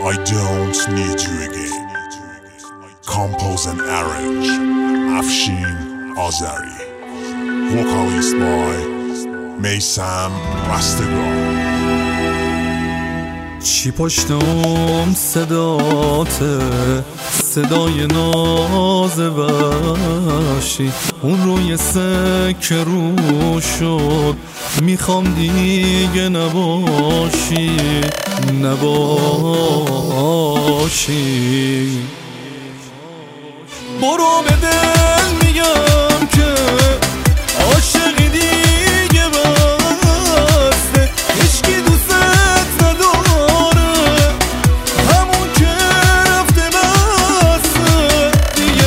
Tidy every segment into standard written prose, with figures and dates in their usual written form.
I don't need you again. Compose and arrange Afshin Azari. Vocalist by Meysam Rastagor. چی پشتم صداته، صدای ناز وحشی، اون روی سکه رو شد، میخوام دیگه نباشی برو به دل میگم که عاشقی دیگه بسته، عشقی دوست نداره، همون که رفته بسته دیگه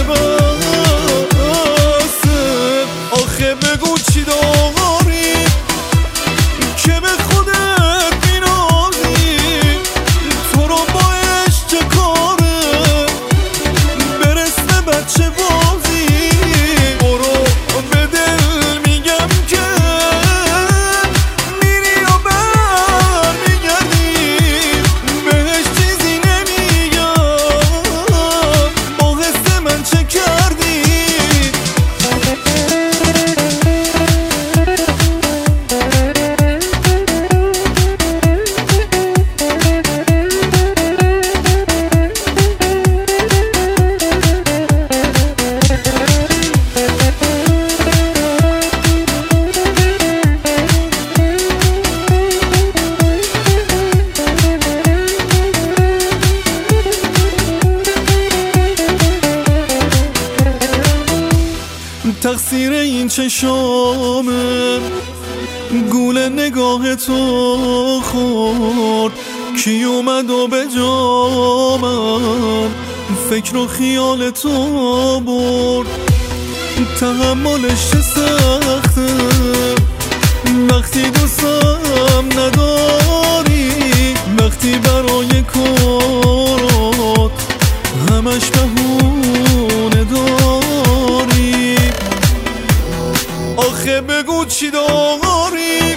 بسته. آخه بگو چی داری که به خودت مینازی، تو رو با عشق چه کاره، برسه بچه بازی. برو به دل میگم که میری و برمیگردی، بهش چیزی نمیگم، با حس من چه کردی. تقصیر این چشامه، گول نگاه تو خورد، کی اومد و به جامم فکر و خیال تو برد. تحملش چه سخته وقتی دوستم نداری، وقتی برای کارات همش بهونه داری. آخه بگو چی داری